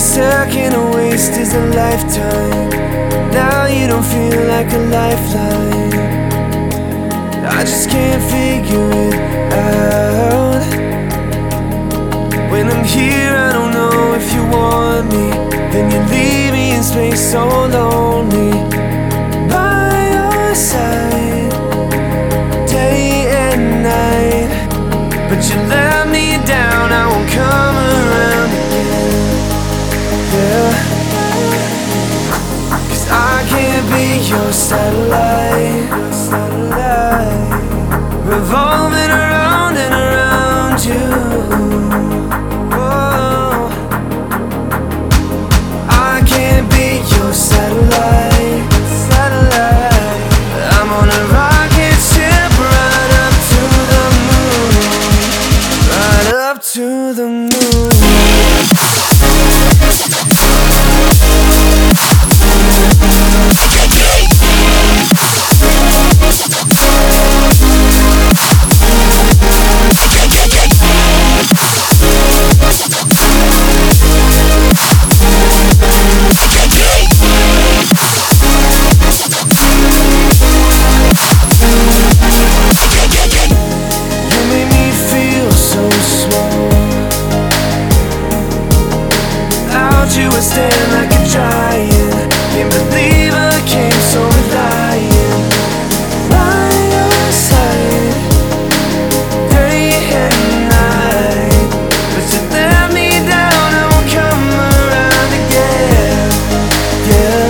second to waste is a lifetime. Now you don't feel like a lifeline. I just can't figure it out. When I'm here I don't know if you want me, then you leave me in space so lonely. By your side, day and night, but you let me down, I won't come around again. Yeah, 'cause I can't be your satellite, revolving around and around you. Oh, I can't be your satellite. I'm on a rocket ship right up to the moon, right up to the moon. You were standing like a giant. Can't believe I came so reliant. By your side, day and night, but you let me down, I won't come around again. Yeah,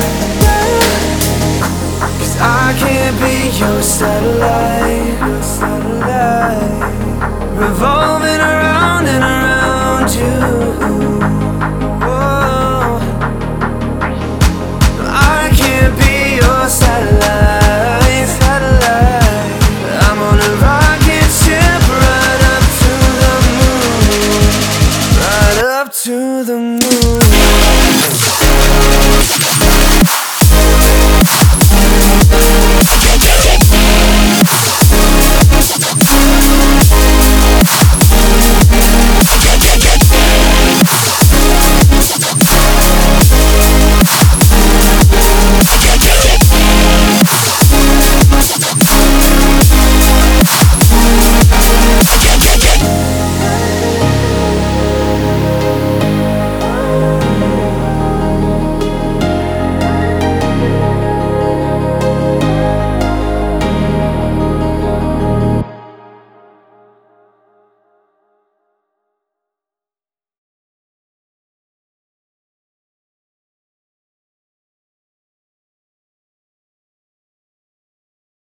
'cause I can't be your satellite, revolving around and around you.